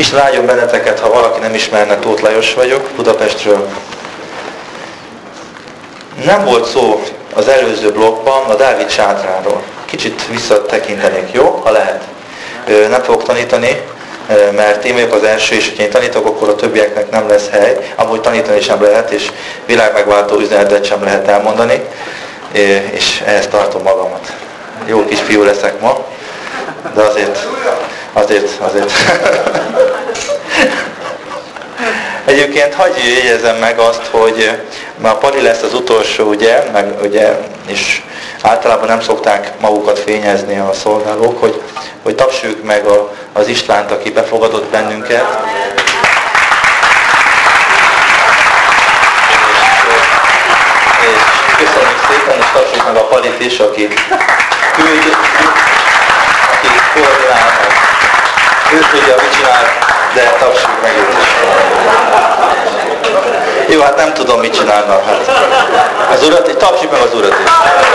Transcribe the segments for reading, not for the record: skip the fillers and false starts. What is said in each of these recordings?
Isten áldjon benneteket, ha valaki nem ismerne, Tóth Lajos vagyok, Budapestről. Nem volt szó az előző blokkban a Dávid sátráról. Kicsit visszatekintenék, jó? Ha lehet. Nem fogok tanítani, mert én vagyok az első, és hogyha én tanítok, akkor a többieknek nem lesz hely. Amúgy tanítani sem lehet, és világmegváltó üzenetet sem lehet elmondani, és ehhez tartom magamat. Jó kis fiú leszek ma, de azért. Egyébként hagyj jegyezem meg azt, hogy már Pali lesz az utolsó, ugye, és általában nem szokták magukat fényezni a szolgálók, hogy tapsoljuk meg az Istvánt, aki befogadott bennünket. És köszönjük szépen, és tapsoljuk meg a Palit is, aki koordinálnak. Ő tudja, mit csinál, de tapsoljuk meg őt is. Jó, hát nem tudom, mit csinálnak. Hát. Az Urat, tapsoljuk meg az Urat is.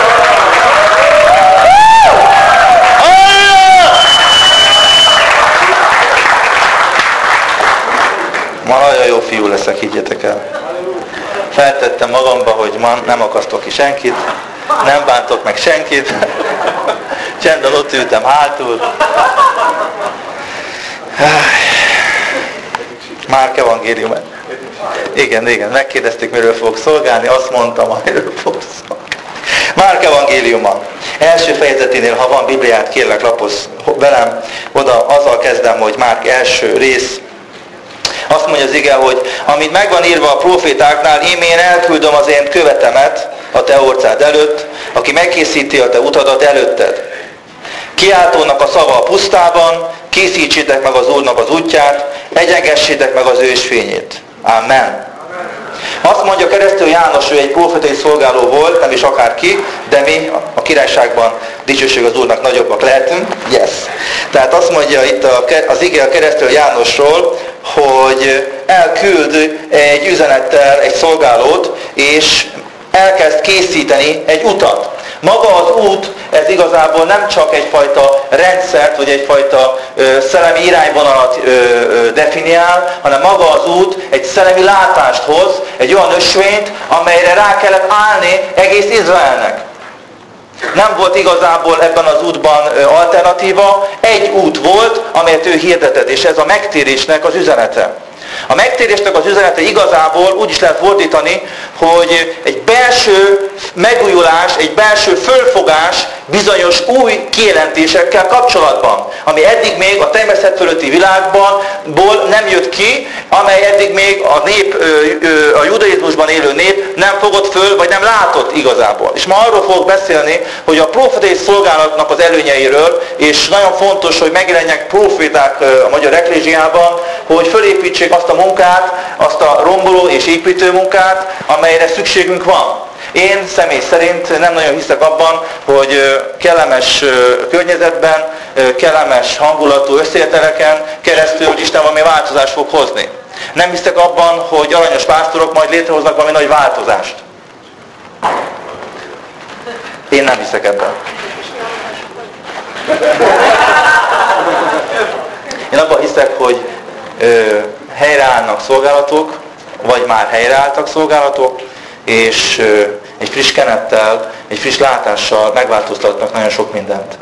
Ma nagyon jó fiú leszek, higgyetek el. Feltettem magamba, hogy ma nem akasztok ki senkit, nem bántok meg senkit. Csendben ott ültem hátul. Márk evangélium. Igen, megkérdezték, miről fogok szolgálni, azt mondtam, amiről fogok szolgálni. Márk evangéliuma. Első fejezeténél, ha van Bibliát, kérlek lapozz velem, oda azzal kezdem, hogy Márk első rész. Azt mondja az ige, hogy amit megvan írva a profétáknál, én elküldöm az én követemet a te orcád előtt, aki megkészíti a te utadat előtted. Kiáltónak a szava a pusztában, készítsétek meg az Úrnak az útját, egyengessétek meg az ő fényét. Amen. Azt mondja keresztül János, hogy egy profétai szolgáló volt, nem is akárki, de mi a királyságban dicsőség az Úrnak nagyobbak lehetünk. Yes. Tehát azt mondja itt az ige a keresztül Jánosról, hogy elküld egy üzenettel egy szolgálót, és elkezd készíteni egy utat. Maga az út, ez igazából nem csak egyfajta rendszert, vagy egyfajta szellemi irányvonalat definiál, hanem maga az út egy szellemi látást hoz, egy olyan ösvényt, amelyre rá kellett állni egész Izraelnek. Nem volt igazából ebben az útban alternatíva, egy út volt, amelyet ő hirdetett, és ez a megtérésnek az üzenete. A megtérésnek az üzenete igazából úgy is lehet fordítani, hogy egy belső megújulás, egy belső fölfogás bizonyos új kijelentésekkel kapcsolatban, ami eddig még a természet fölötti világból nem jött ki, amely eddig még a nép, a judaizmusban élő nép nem fogott föl, vagy nem látott igazából. És ma arról fogok beszélni, hogy a profétai szolgálatnak az előnyeiről, és nagyon fontos, hogy megjelenjenek proféták a magyar eklézsiában, hogy fölépítsék azt a munkát, azt a romboló és építő munkát, amelyre szükségünk van. Én személy szerint nem nagyon hiszek abban, hogy kellemes környezetben, kellemes hangulatú összejöveteleken keresztül Isten valami változást fog hozni. Nem hiszek abban, hogy aranyos pásztorok majd létrehoznak valami nagy változást. Én nem hiszek ebben. Én abban hiszek, hogy helyreállnak szolgálatok, vagy már helyreálltak szolgálatok, és egy friss kenettel, egy friss látással megváltoztatnak nagyon sok mindent.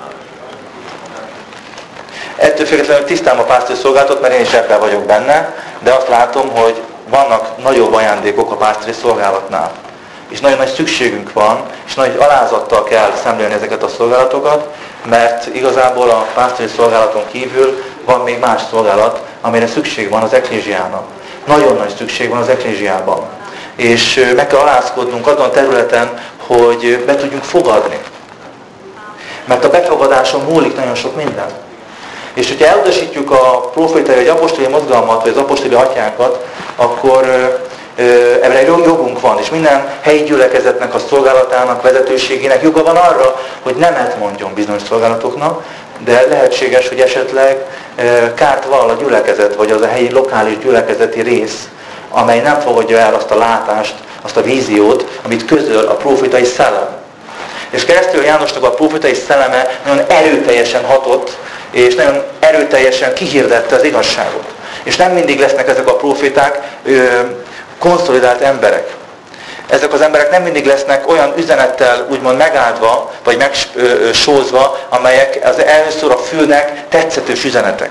Ettől függetlenül tisztám a pásztori szolgálatot, mert én is ebben vagyok benne, de azt látom, hogy vannak nagyobb ajándékok a pásztori szolgálatnál. És nagyon nagy szükségünk van, és nagy alázattal kell szemlélni ezeket a szolgálatokat, mert igazából a pásztori szolgálaton kívül van még más szolgálat, amire szükség van az eklézsiának. Nagyon nagy szükség van az eklézsiában. És meg kell alázkodnunk azon a területen, hogy be tudjunk fogadni. Mert a befogadáson múlik nagyon sok minden. És hogyha elutasítjuk a profétai vagy apostoli mozgalmat, vagy az apostoli atyánkat, akkor ebben jogunk van, és minden helyi gyülekezetnek, a szolgálatának, vezetőségének joga van arra, hogy nemet mondjon bizonyos szolgálatoknak, de lehetséges, hogy esetleg kárt vall a gyülekezet, vagy az a helyi lokális gyülekezeti rész, amely nem fogadja el azt a látást, azt a víziót, amit közöl a profétai szellem. És keresztül Jánosnak a profétai szelleme nagyon erőteljesen hatott, és nagyon erőteljesen kihirdette az igazságot. És nem mindig lesznek ezek a proféták konszolidált emberek. Ezek az emberek nem mindig lesznek olyan üzenettel úgymond megáldva, vagy megsózva, amelyek az először a fülnek tetszetős üzenetek.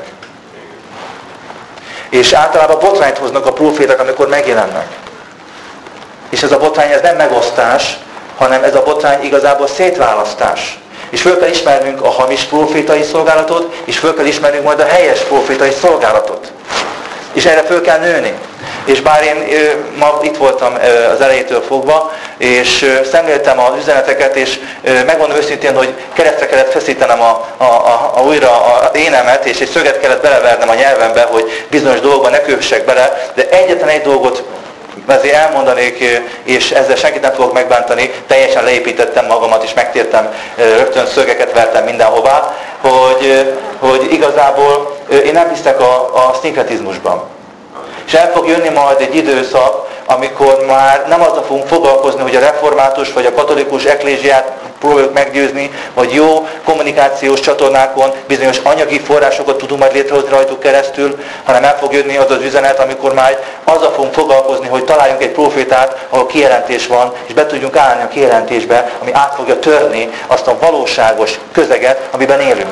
És általában botrányt hoznak a proféták, amikor megjelennek. És ez a botrány, ez nem megosztás, hanem ez a botrány igazából szétválasztás. És föl kell ismernünk a hamis profétai szolgálatot, és föl kell ismernünk majd a helyes profétai szolgálatot. És erre föl kell nőni. És bár én ma itt voltam az elejétől fogva, és szemléltem az üzeneteket, és megmondom őszintén, hogy keresztre kellett feszítenem újra az énemet, és egy szöget kellett belevernem a nyelvembe, hogy bizonyos dolgokban ne kössek bele, de egyetlen egy dolgot azért elmondanék, és ezzel senkit nem fogok megbántani, teljesen leépítettem magamat, és megtértem, rögtön szögeket vertem mindenhová, hogy igazából én nem hiszek a szinkretizmusban. És el fog jönni majd egy időszak, amikor már nem azzal fogunk foglalkozni, hogy a református vagy a katolikus eklézsiát próbáljuk meggyőzni, vagy jó kommunikációs csatornákon bizonyos anyagi forrásokat tudunk majd létrehozni rajtuk keresztül, hanem el fog jönni az az üzenet, amikor már azzal fogunk foglalkozni, hogy találjunk egy profétát, ahol kijelentés van, és be tudjunk állni a kijelentésbe, ami át fogja törni azt a valóságos közeget, amiben élünk.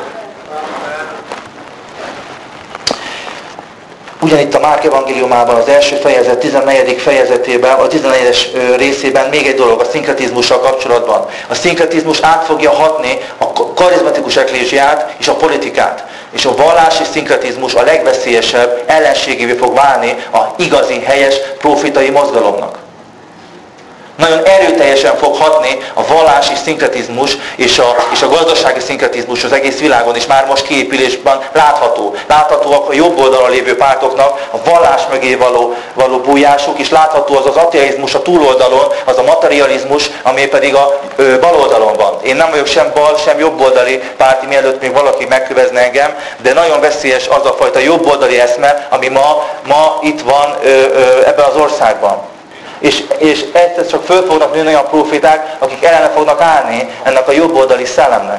Ugyanitt a Márk evangéliumában, az első fejezet 14. fejezetében, a 14-es részében még egy dolog a szinkretizmussal kapcsolatban. A szinkretizmus át fogja hatni a karizmatikus eklézsiát és a politikát. És a vallási szinkretizmus a legveszélyesebb ellenségévé fog válni a igazi, helyes profétai mozgalomnak. Nagyon erőteljesen fog hatni a vallási szinkretizmus és a gazdasági szinkretizmus az egész világon, és már most kiépülésben látható. Láthatóak a jobb oldalon lévő pártoknak a vallás mögé való bújásuk, és látható az az ateizmus a túloldalon, az a materializmus, ami pedig a bal oldalon van. Én nem vagyok sem bal, sem jobboldali párti, mielőtt még valaki megkövezne engem, de nagyon veszélyes az a fajta jobboldali eszme, ami ma itt van ebben az országban. És egyszer csak föl fognak nőni olyan proféták, akik ellene fognak állni ennek a jobboldali szellemnek.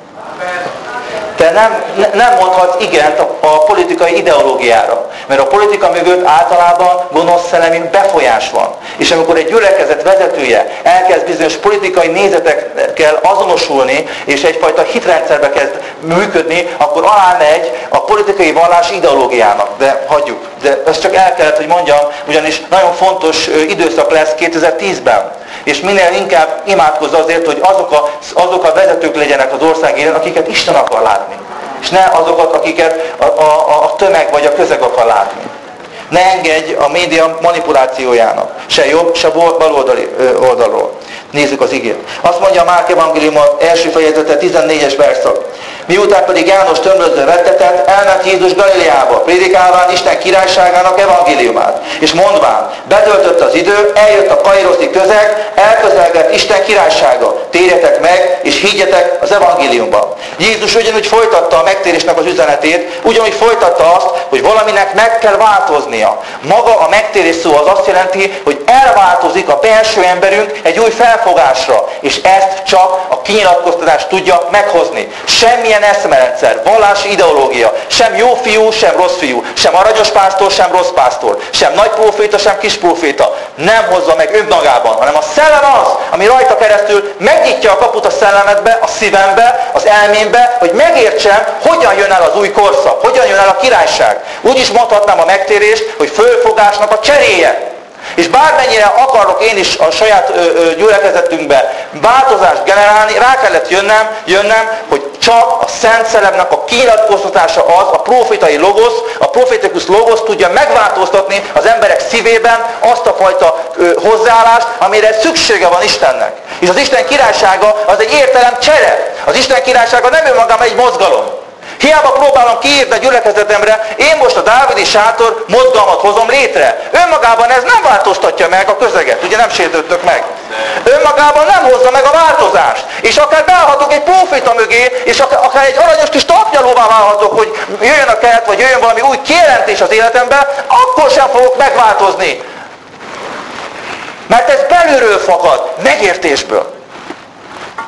Te nem mondhatsz igent a politikai ideológiára, mert a politika mögött általában gonosz szellemi befolyás van. És amikor egy gyülekezet vezetője elkezd bizonyos politikai nézetekkel azonosulni, és egyfajta hitrendszerbe kezd működni, akkor alámegy a politikai vallás ideológiának. De hagyjuk. De ezt csak el kellett, hogy mondjam, ugyanis nagyon fontos időszak lesz 2010-ben. És minél inkább imádkozz azért, hogy azok a vezetők legyenek az ország élén, akiket Isten akar látni. És ne azokat, akiket a tömeg vagy a közeg akar látni. Ne engedj a média manipulációjának. Se jobb, se bal oldalról. Nézzük az igét. Azt mondja a Márk evangélium első fejezete 14-es verszak. Miután pedig János tömlözve vettetett, elment Jézus Galileába, prédikálván Isten királyságának evangéliumát. És mondván, betöltött az idő, eljött a kairoszi közeg, elközelgett Isten királysága. Térjetek meg, és higgyetek az evangéliumban. Jézus ugyanúgy folytatta a megtérésnek az üzenetét, ugyanúgy folytatta azt, hogy valaminek meg kell változnia. Maga a megtérés szó az azt jelenti, hogy elváltozik a belső emberünk egy új felfogásra, és ezt csak a kinyilatkoztatás tudja meghozni. Semmilyen eszmerendszer, vallási ideológia, sem jó fiú, sem rossz fiú, sem aranyos pásztor, sem rossz pásztor, sem nagy próféta, sem kis próféta nem hozza meg önmagában, hanem a szellem az, ami rajta keresztül megnyitja a kaput a szellemedbe, a szívembe, az elmémbe, hogy megértsem, hogyan jön el az új korszak, hogyan jön el a királyság. Úgy is mondhatnám a megtérést, hogy fölfogásnak a cseréje. És bármennyire akarok én is a saját gyülekezetünkbe változást generálni, rá kellett jönnöm, hogy csak a Szent Szellemnek a kinyilatkoztatása az, a profétai logosz, a profétikus logosz tudja megváltoztatni az emberek szívében azt a fajta hozzáállást, amire szüksége van Istennek. És az Isten királysága az egy értelem csere. Az Isten királysága nem önmagában egy mozgalom. Hiába próbálom kiírni a gyülekezetemre, én most a Dávidi sátor mozgalmat hozom létre. Önmagában ez nem változtatja meg a közeget, ugye nem sértődtök meg. Önmagában nem hozza meg a változást. És akár beállhatok egy próféta mögé, és akár egy aranyos kis tapnyalóvá válhatok, hogy jöjjön a kelt, vagy jöjjön valami új kijelentés az életembe, akkor sem fogok megváltozni. Mert ez belülről fakad, megértésből.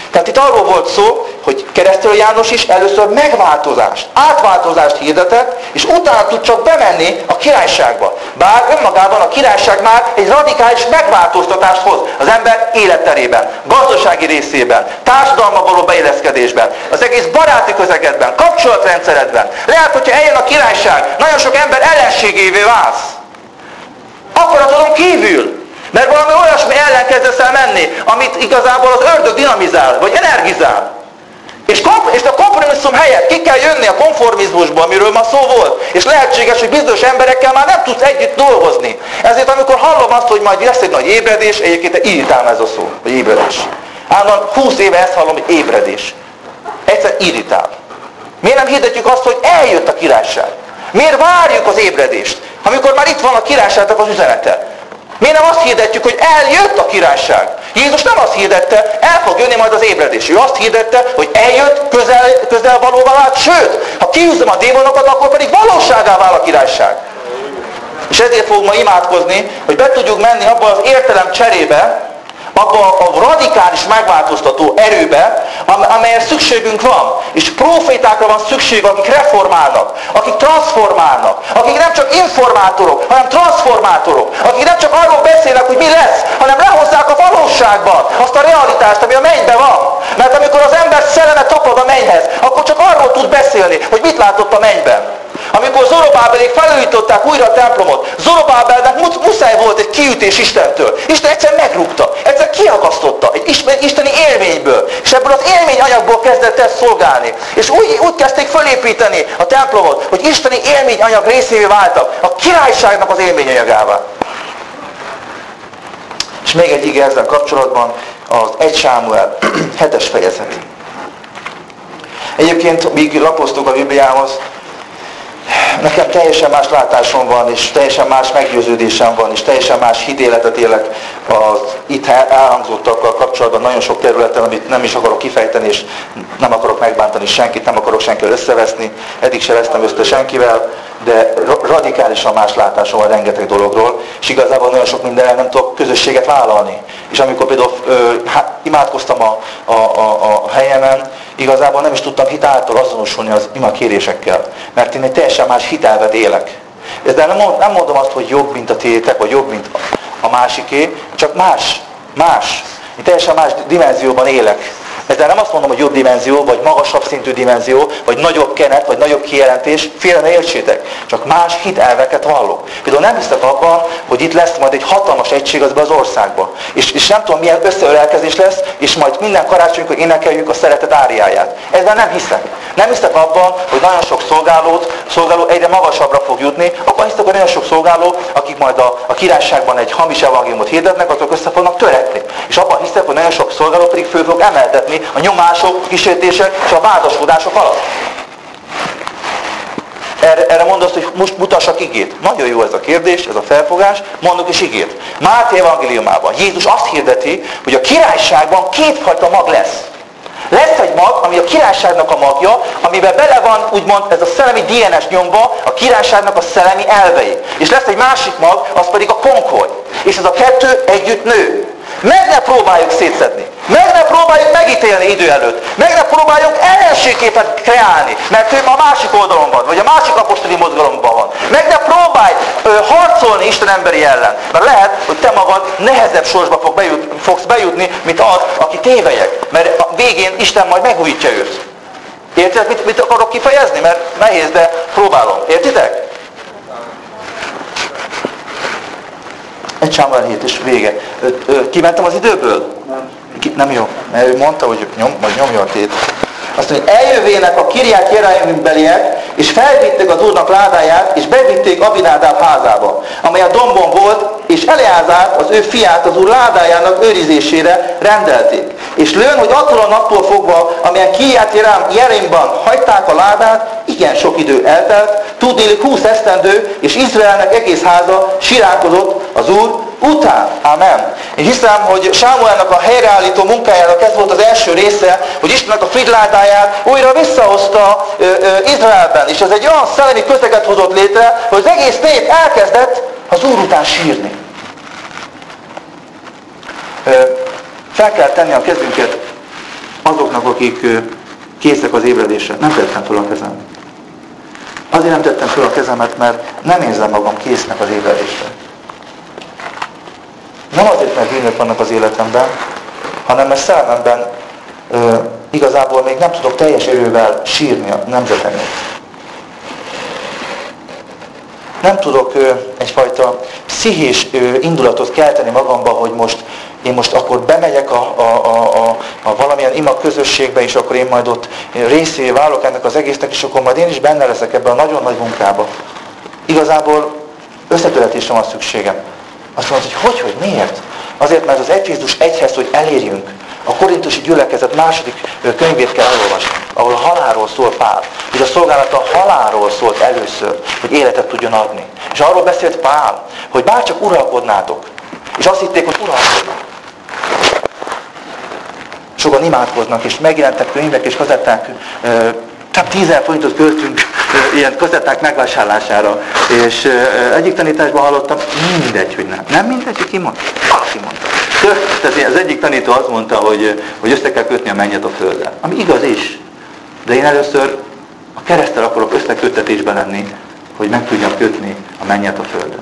Tehát itt arról volt szó, hogy Keresztelő János is először megváltozást, átváltozást hirdetett, és utána tud csak bemenni a királyságba. Bár önmagában a királyság már egy radikális megváltoztatást hoz az ember életterében, gazdasági részében, társadalma való beilleszkedésben, az egész baráti közegedben, kapcsolatrendszeredben. Lehet, hogyha eljön a királyság, nagyon sok ember ellenségévé válsz. Akaratodon kívül. Mert valami olyasmi ellen kezdesz el menni, amit igazából az ördög dinamizál, vagy energizál. És a kompromisszum helyett ki kell jönni a konformizmusból, amiről ma szó volt. És lehetséges, hogy bizonyos emberekkel már nem tudsz együtt dolgozni. Ezért amikor hallom azt, hogy majd lesz egy nagy ébredés, egyébként irritál ez a szó, hogy ébredés. Állandóan 20 éve ezt hallom, hogy ébredés. Egyszer irritál. Miért nem hirdetjük azt, hogy eljött a királyság? Miért várjuk az ébredést, amikor már itt van a királyságnak az üzenete? Miért nem azt hirdetjük, hogy eljött a királyság? Jézus nem azt hirdette, el fog jönni majd az ébredés. Ő azt hirdette, hogy eljött, közel valóvá vált, sőt, ha kiűzöm a démonokat, akkor pedig valóságá vál a királyság. És ezért fogunk ma imádkozni, hogy be tudjuk menni abba az értelem cserébe, abba a radikális megváltoztató erőbe, amelyre szükségünk van. És profétákra van szükség, akik reformálnak, akik transformálnak, akik nem csak informátorok, hanem transformátorok, akik nem csak arról beszélnek, hogy mi lesz, hanem lehozzák a valóságban azt a realitást, ami a mennyben van. Mert amikor az ember szelleme tapad a mennyhez, akkor csak arról tud beszélni, hogy mit látott a mennyben. Amikor Zorobábelék felújították újra a templomot, Zorobábelnek muszáj volt egy kiütés Istentől. Isten egyszer megrúgta, egyszer kiakasztotta egy isteni élményből. És ebből az élményanyagból kezdett el szolgálni. És úgy kezdték fölépíteni a templomot, hogy isteni élményanyag részévé váltak, a királyságnak az élményanyagává. És még egy ige ezzel kapcsolatban, az 1 Sámuel 7-es fejezet. Egyébként, míg lapoztuk a Bibliához, nekem teljesen más látásom van, és teljesen más meggyőződésem van, és teljesen más hitéletet élek az itt elhangzottakkal kapcsolatban nagyon sok területen, amit nem is akarok kifejteni, és nem akarok megbántani senkit, nem akarok senkivel összeveszni, eddig se vesztem össze senkivel, de radikálisan más látásom van rengeteg dologról, és igazából nagyon sok mindenre nem tudok közösséget vállalni. És amikor például imádkoztam a helyemen, igazából nem is tudtam hitáltal azonosulni az imakérésekkel, mert én egy teljesen más hitelvet élek. De nem mondom azt, hogy jobb, mint a tiétek, vagy jobb, mint a másiké, csak más. Én teljesen más dimenzióban élek. Ezzel nem azt mondom, hogy jobb dimenzió, vagy magasabb szintű dimenzió, vagy nagyobb kenet, vagy nagyobb kijelentés, félre ne értsétek. Csak más hitelveket vallok. Például nem hiszek abban, hogy itt lesz majd egy hatalmas egység az országban. És nem tudom, milyen összeölelkezés lesz, és majd minden karácsonykor énekeljük a szeretet áriáját. Ezzel nem hiszek. Nem hiszek abban, hogy nagyon sok szolgáló egyre magasabbra fog jutni. Abban hiszek, hogy nagyon sok szolgáló, akik majd a királyságban egy hamis evangéliumot hirdetnek, azok össze fognak töretni. És abban hiszek, hogy nagyon sok szolgáló pedig föl fog emeltetni a nyomások, kísértések és a vádaskodások alatt. Erre mondd azt, hogy most mutassak igét. Nagyon jó ez a kérdés, ez a felfogás, mondok is igét. Máté evangéliumában Jézus azt hirdeti, hogy a királyságban kétfajta mag lesz. Lesz egy mag, ami a királyságnak a magja, amiben bele van úgymond ez a szellemi DNS nyomva, a királyságnak a szellemi elvei. És lesz egy másik mag, az pedig a konkoly. És ez a kettő együtt nő. Meg ne próbáljuk szétszedni. Meg ne próbáljuk megítélni idő előtt. Meg ne próbáljuk ellenségképet kreálni, mert ő a másik oldalon van, vagy a másik apostoli mozgalomban van. Meg ne próbálj harcolni Isten emberi ellen, mert lehet, hogy te magad nehezebb sorsba fogsz bejutni, mint az, aki tévelyek. Mert a végén Isten majd megújítja őt. Értitek, mit akarok kifejezni? Mert nehéz, de próbálom. Értitek? 1 Sámuel 7 és vége. Kimentem az időből? Nem jó. Mert ő mondta, hogy nyomja a tét. Azt mondja, eljövének a Kirját Jearímbeliek, és felvitték az Úrnak ládáját, és bevitték Abinádáb házába, amely a dombon volt, és Eleázárt, az ő fiát az Úr ládájának őrizésére rendelték. És lőn, hogy attól a naptól fogva, amilyen Kirját Jearímban hagyták a ládát, igen sok idő eltelt, tudnélik 20 esztendő, és Izraelnek egész háza siránkozott az Úr után. Amen. Én hiszem, hogy Sámuelnak a helyreállító munkájának ez volt az első része, hogy Istennek a frigyládáját újra visszahozta Izraelben. És ez egy olyan szellemi köteget hozott létre, hogy az egész nép elkezdett az Úr után sírni. Fel kell tenni a kezünket azoknak, akik készek az ébredésre. Nem tettem fel a kezem. Azért nem tettem fel a kezemet, mert nem érzem magam késznek az ébredésre. Nem azért, mert bűnök vannak az életemben, hanem mert szellememben igazából még nem tudok teljes erővel sírni a nemzetemért. Nem tudok egyfajta pszichés indulatot kelteni magamba, hogy én most akkor bemegyek a valamilyen ima közösségbe, és akkor én majd ott részévé válok ennek az egésznek, és akkor majd én is benne leszek ebben a nagyon nagy munkába. Igazából összetöltésre van szükségem. Azt mondod, hogy miért? Azért, mert az 1 Krisztus 1-hez, hogy elérjünk, a korintusi gyülekezet második könyvét kell elolvasni, ahol a halálról szól Pál. És a szolgálata a halálról szólt először, hogy életet tudjon adni. És arról beszélt Pál, hogy bárcsak uralkodnátok. És azt hitték, hogy uralkodnak. Sokan imádkoznak, és megjelentek könyvek, és kazetták, csak 10 000 forintot költünk ilyen kazetták megvásárlására. És egyik tanításban hallottam, mindegy, hogy nem. Nem mindegy, hogy ki mondta? Aki mondta. Tehát az egyik tanító azt mondta, hogy össze kell kötni a mennyet a földdel. Ami igaz is. De én először a kereszttel akarok összeköttetésben lenni, hogy meg tudjam kötni a mennyet a földön.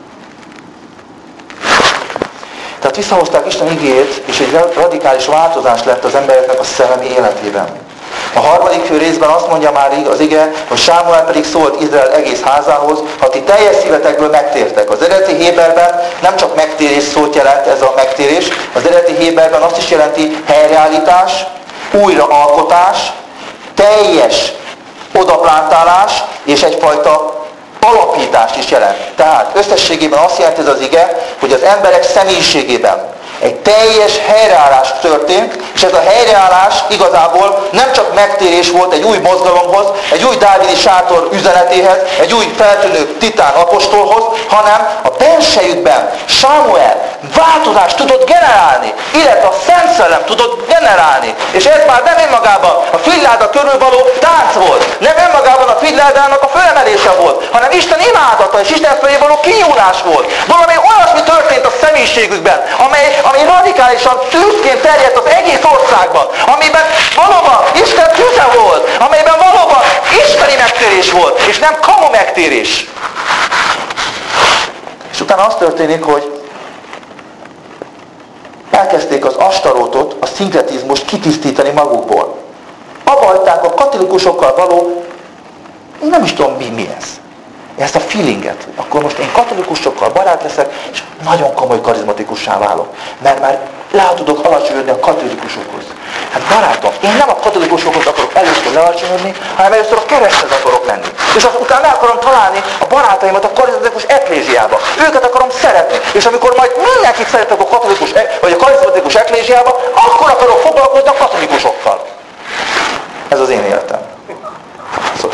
Tehát visszahozták Isten igéjét, és egy radikális változás lett az embereknek a szellemi életében. A harmadik részben azt mondja már az ige, hogy Sámuel pedig szólt Izrael egész házához, ha ti teljes szívetekből megtértek. Az eredeti héberben nem csak megtérés szót jelent ez a megtérés, az eredeti héberben azt is jelenti helyreállítás, újraalkotás, teljes odaplántálás és egyfajta alapítást is jelent. Tehát összességében azt jelenti ez az ige, hogy az emberek személyiségében egy teljes helyreállás történt, és ez a helyreállás igazából nem csak megtérés volt egy új mozgalomhoz, egy új dávidi sátor üzenetéhez, egy új feltűnő titán apostolhoz, hanem a bensejükben Sámuel változást tudott generálni, illetve a Szent Szellem tudott generálni. És ez már nem önmagában a figyláda körül való tánc volt, nem önmagában a figyládának a fölemelése volt, hanem Isten imádata és Isten felé való kinyúlás volt. Valami olyasmi történt a személyiségükben, ami radikálisan tűzként terjedt az egész országban, amiben valóban Isten tüze volt, amelyben valóban isteni megtérés volt, és nem kamu megtérés. És utána az történik, hogy elkezdték az astarótot, a szinkretizmust kitisztítani magukból. Abba hagyták a katolikusokkal való, én nem is tudom mi ez. Ezt a feelinget. Akkor most én katolikusokkal barát leszek, és nagyon komoly karizmatikussá válok. Mert már le tudok alacsonyodni a katolikusokhoz. Hát barátom, én nem a katolikusokhoz akarok először lealacsonyodni, hanem először a kereszthez akarok menni. És utána el akarom találni a barátaimat a karizmatikus eklésiába. Őket akarom szeretni. És amikor majd mindenkit szeretek a katolikus, vagy a karizmatikus eklésiába, akkor akarok foglalkozni a katolikusokkal. Ez az én életem. Szóval.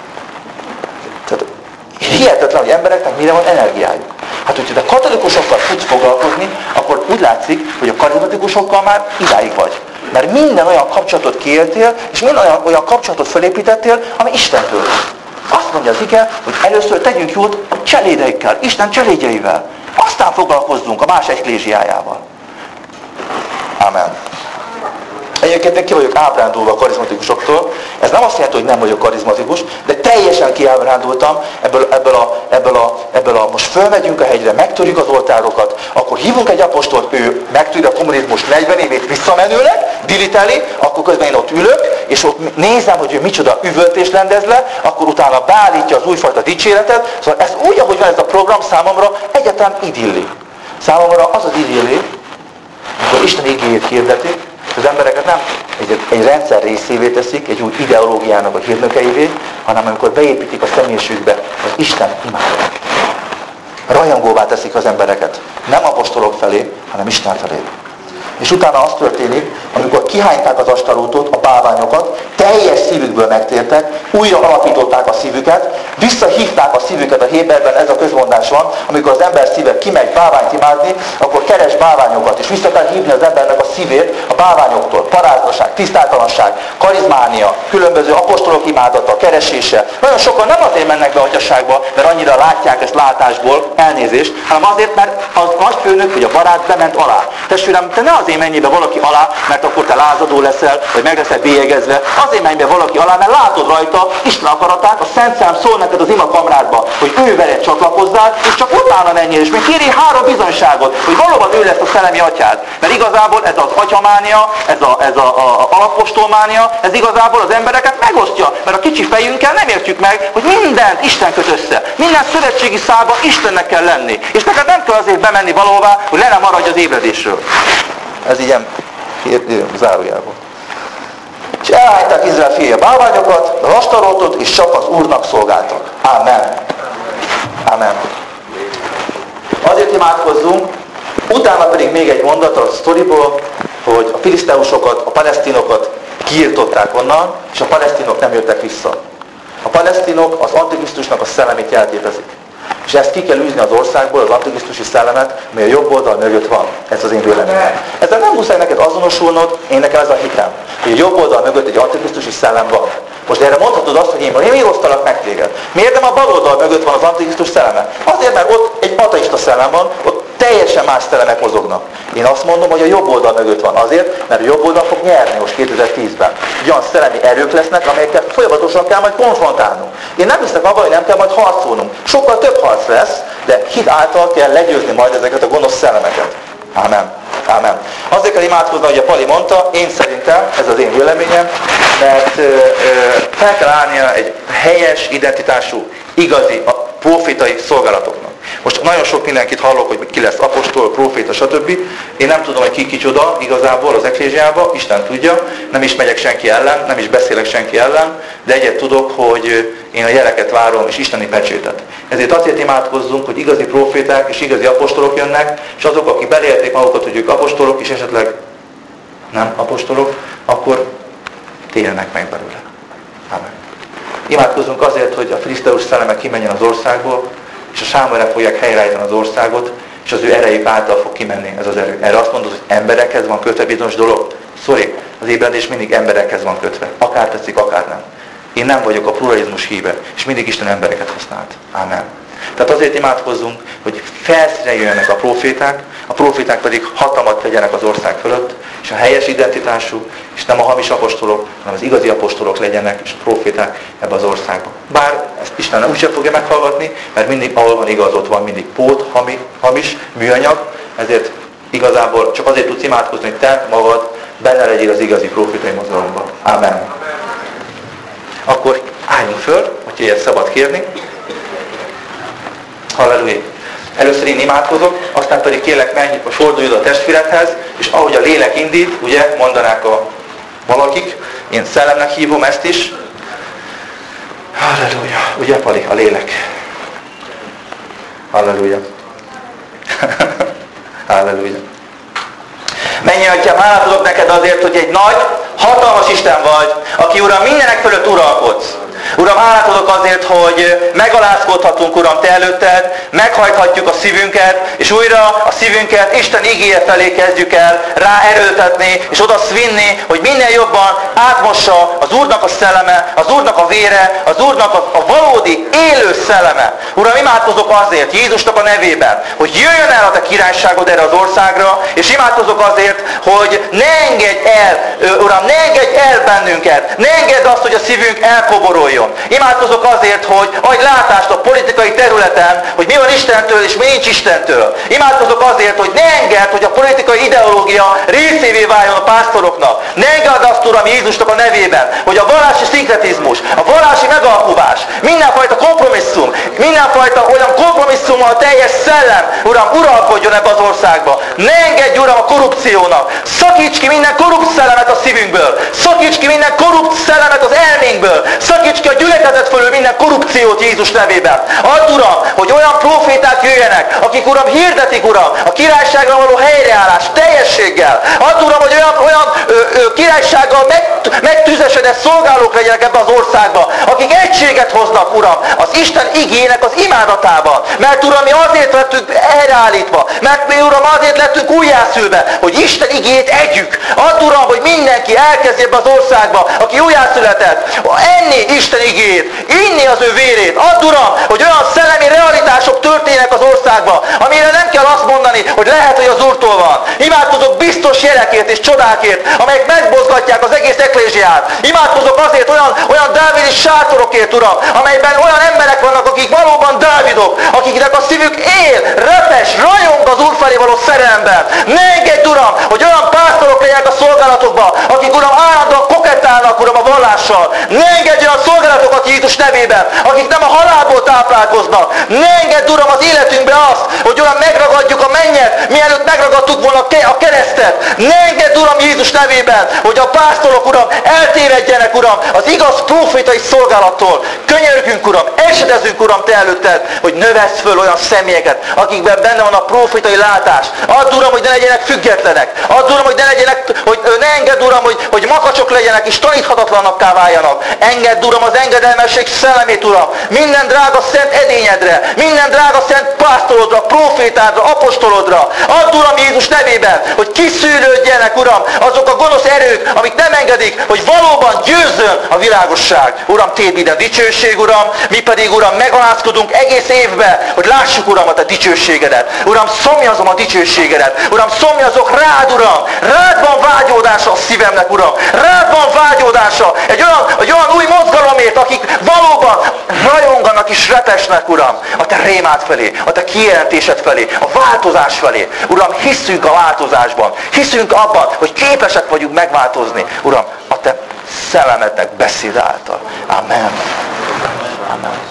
Hihetetlen, hogy embereknek mire van energiájuk. Hát, hogyha te katolikusokkal tudsz foglalkozni, akkor úgy látszik, hogy a karizmatikusokkal már idáig vagy. Mert minden olyan kapcsolatot kiéltél, és minden olyan kapcsolatot felépítettél, ami Istentől. Azt mondja az ige, hogy először tegyünk jót a cselédeikkel, Isten cselédjeivel. Aztán foglalkozzunk a más eklésiájával. Amen. Egyébként én ki vagyok ábrándulva a karizmatikusoktól. Ez nem azt jelenti, hogy nem vagyok karizmatikus, de teljesen kiábrándultam ebből a most fölmegyünk a hegyre, megtörjük az oltárokat, akkor hívunk egy apostolt, ő megtűri a kommunizmus 40 évét visszamenőleg, diliteli, akkor közben én ott ülök, és ott nézem, hogy ő micsoda üvöltés rendez le, akkor utána beállítja az újfajta dicséretet. Szóval ez úgy, ahogy van ez a program számomra, egyáltalán idilli. Számomra az az idilli, amikor Isten igéjét hirdetik, az embereket nem egy rendszer részévé teszik, egy új ideológiának a hírnökeivé, hanem amikor beépítik a személyiségbe az Isten imádatot. Rajongóvá teszik az embereket. Nem apostolok felé, hanem Isten felé. És utána az történik, amikor kihányták az astarótot, a bálványokat, teljes szívükből megtértek, újra alapították a szívüket, visszahívták a szívüket, a héberben ez a közmondás van, amikor az ember szíve kimegy bálványt imádni, akkor keres bálványokat, és vissza kell hívni az embernek a szívét a bálványoktól. Paráznaság, tisztátalanság, karizmánia, különböző apostolok imádata, keresése. Nagyon sokan nem azért mennek be a atyaságba, mert annyira látják ezt látásból, elnézést, hanem azért, mert az nagyfőnök vagy a barát bement alá. Testvérem, te ne azért menjél be valaki alá, mert mert akkor te lázadó leszel, vagy meg leszel bélyegezve. Azért menj be valaki alá, mert látod rajta Isten akaratát, a Szent Szellem szól neked az imakamrádba, hogy ő veled csatlakozzál, és csak utána menjél, és még kérj 3 bizonyságot, hogy valóban ő lesz a szellemi atyád. Mert igazából ez az atyamánia, ez az alapostolmánia, ez igazából az embereket megosztja, mert a kicsi fejünkkel nem értjük meg, hogy mindent Isten köt össze. Minden szövetségi szálba Istennek kell lenni. És neked nem kell azért bemenni valahová, hogy le nem maradj az ébredésről. Ez ilyen zárójában. És elhányták Izrael fiai a bálványokat, az Astarótot, és csak az Úrnak szolgáltak. Amen. Amen. Azért imádkozzunk, utána pedig még egy mondat a sztoriból, hogy a filiszteusokat, a palesztinokat kiirtották onnan, és a palesztinok nem jöttek vissza. A palesztinok az Antikrisztusnak a szellemét jelképezik. És ezt ki kell űzni az országból, az antikrisztusi szellemet, ami a jobb oldal mögött van. Ez az én véleményem. Ezzel nem muszáj neked azonosulnod, én nekem ez a hitem, hogy a jobb oldal mögött egy antikrisztusi szellem van. Most erre mondhatod azt, hogy én miért osztalak meg téged? Miért nem a bal oldal mögött van az antikrisztus szelleme? Azért, mert ott egy ateista szellem van, ott teljesen más szellemek mozognak. Én azt mondom, hogy a jobb oldal mögött van. Azért, mert a jobb oldal fog nyerni most 2010-ben. Olyan szellemi erők lesznek, amelyekkel folyamatosan kell majd konfrontálnunk. Én nem hiszek abban, hogy nem kell majd harcolnunk. Sokkal több harc lesz, de hit által kell legyőzni majd ezeket a gonosz szellemeket. Amen. Amen. Azért kell imádkozni, hogy a Pali mondta, én szerintem, ez az én véleményem, mert fel kell állnia egy helyes identitású, igazi, profétai szolgálatoknak. Most nagyon sok mindenkit hallok, hogy ki lesz apostol, proféta, stb. Én nem tudom, hogy ki kicsoda igazából az eklézsiába, Isten tudja, nem is megyek senki ellen, nem is beszélek senki ellen, de egyet tudok, hogy én a jeleket várom, és isteni pecsétet. Ezért azért imádkozzunk, hogy igazi proféták és igazi apostolok jönnek, és azok, akik belélték magukat, hogy ők apostolok, és esetleg nem apostolok, akkor térjenek meg belőle. Amen. Imádkozzunk azért, hogy a filiszteus szellemek kimenjen az országból, és a Sámuelek fogják helyreállítani az országot, és az ő erejük által fog kimenni ez az erő. Erre azt mondod, hogy emberekhez van kötve bizonyos dolog? Sorry, az ébredés mindig emberekhez van kötve. Akár tetszik, akár nem. Én nem vagyok a pluralizmus híve, és mindig Isten embereket használt. Amen. Tehát azért imádkozzunk, hogy felszínen jöjjenek a proféták pedig hatalmat tegyenek az ország fölött, és a helyes identitású, és nem a hamis apostolok, hanem az igazi apostolok legyenek, és a proféták ebbe az országban. Bár ezt Isten úgysem fogja meghallgatni, mert mindig, ahol van igaz, ott van mindig pót, hamis, műanyag, ezért igazából csak azért tudsz imádkozni, hogy te magad benne legyél az igazi profétai mozgalomban. Amen. Akkor álljunk föl, hogyha ilyet szabad kérni. Halleluja. Először én imádkozok, aztán pedig kérlek, menj, fordulj oda a testvéredhez, és ahogy a lélek indít, ugye, mondanák a valakik, én szellemnek hívom ezt is. Halleluja. Ugye, Pali, a lélek. Halleluja. Halleluja. Mennyi atyám, hálát adok neked azért, hogy egy nagy, hatalmas Isten vagy, aki, Uram, mindenek fölött uralkodsz. Uram, hálát adok azért, hogy megalázkodhatunk, Uram, Te előtted, meghajthatjuk a szívünket, és újra a szívünket Isten igéje felé kezdjük el rá erőltetni, és oda vinni, hogy minél jobban átmossa az Úrnak a szelleme, az Úrnak a vére, az Úrnak a valódi, élő szelleme. Uram, imádkozok azért, Jézusnak a nevében, hogy jöjjön el a Te királyságod erre az országra, és imádkozok azért, hogy ne engedj el, Uram, ne engedj el bennünket, ne engedd azt, hogy a szívünk elkoboroljon. Imádkozok azért, hogy adj látást a politikai területen, hogy mi van Istentől és mi nincs Istentől. Imádkozok azért, hogy ne engedd, hogy a politikai ideológia részévé váljon a pásztoroknak. Ne engedd azt, Uram, Jézusnak a nevében, hogy a vallási szinkretizmus, a vallási megalkuvás, mindenfajta kompromisszum, mindenfajta olyan kompromisszummal teljes szellem, Uram, uralkodjon ebbe az országba. Ne engedj, Uram, a korrupciónak. Szakíts ki minden korrupt szellemet a szívünkből. Szakíts ki minden korrupt szellemet az elménkből. Szakíts ki a gyülekezet fölül minden korrupciót Jézus nevében. Add, Uram, hogy olyan proféták jöjjenek, akik, Uram, hirdetik, Uram, a királyságra való helyreállás teljességgel. Add, Uram, hogy olyan királysággal megtüzesedett szolgálók legyenek ebbe az országba, akik egységet hoznak, Uram, az Isten igének az imádatában. Mert, Uram, mi azért lettünk helyreállítva, mert mi, Uram, azért lettünk újjászülve, hogy Isten igét együk. Add, Uram, hogy mindenki elkezdje ebbe az országba, aki újjászületett, enni Isten igét, inni az ő vérét. Add, Uram, hogy olyan szellemi realitások történnek az országban, amire nem kell azt mondani, hogy lehet, hogy az Úrtól van. Imádkozok biztos csodálatos jelekért és csodákért, amelyek megmozgatják az egész eklézsiát. Imádkozok azért olyan dávidi sátorokért, Uram, amelyben olyan emberek vannak, akik valóban Dávidok, akiknek a szívük él, repes, rajong az Úr felé való szerelemben. Ne engedj, Uram, hogy olyan pásztorok legyenek a szolgálatokban, akik, Uram, állandóan kokettálnak, Uram, a vallással. Ne engedj olyan szolgálatokat Jézus nevében, akik nem a halálból táplálkoznak. Ne engedd, Uram, az életünkbe azt, hogy, Uram, megragadjuk a mennyet, mielőtt megragadtuk volna a keresztet. Ne engedd, Uram, Jézus nevében, hogy a pásztorok, Uram, eltévedjenek, Uram, az igaz profétai szolgálattól. Könyörgünk, Uram, esedezünk, Uram, Te előtted, hogy növessz föl olyan személyeket, akikben benne van a profétai látás. Add, Uram, hogy ne legyenek függetlenek. Add, Uram, hogy ne engedd, Uram, hogy makacsok legyenek és taníthatatlanakká váljanak. Engedd, Uram, az engedelmesség szellemét, Uram, minden drága szent edényedre, minden drága szent pásztorodra, profétádra, apostolodra. Add, Uram, Jézus nevében, hogy kiszűrődjenek, Uram, azok a gonosz erők, amik nem engedik, hogy valóban győzzön a világosság. Uram, Téd minden dicsőség, Uram, mi pedig, Uram, megalázkodunk egész évben, hogy lássuk, Uram, a Te dicsőségedet. Uram, szomjazom a dicsőségedet. Uram, szomjazok rád, Uram. Rád van vágyódása a szívemnek, Uram. Rád van vágyódása egy olyan új mozgalomért, akik valóban rajonganak és repesnek, Uram, a Te rémád felé, a Te kijelentésed felé, a változás felé. Uram, hiszünk a változásban. Hiszünk abban, hogy képesek vagyunk megváltozni, Uram, a Te szellemednek beszéd által. Amen. Amen.